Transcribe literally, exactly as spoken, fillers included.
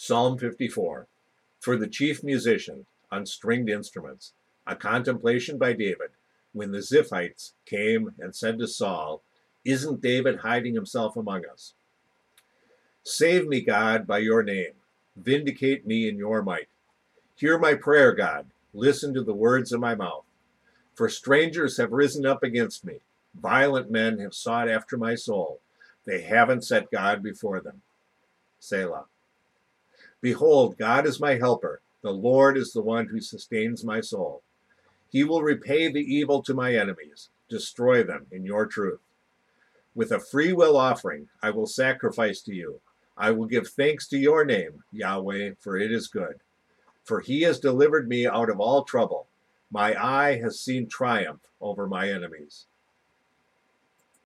Psalm fifty-four. For the chief musician, on stringed instruments, a contemplation by David, when the Ziphites came and said to Saul, "Isn't David hiding himself among us?" Save me, God, by your name. Vindicate me in your might. Hear my prayer, God. Listen to the words of my mouth. For strangers have risen up against me. Violent men have sought after my soul. They haven't set God before them. Selah. Behold, God is my helper. The Lord is the one who sustains my soul. He will repay the evil to my enemies, destroy them in your truth. With a free will offering, I will sacrifice to you. I will give thanks to your name, Yahweh, for it is good. For he has delivered me out of all trouble. My eye has seen triumph over my enemies.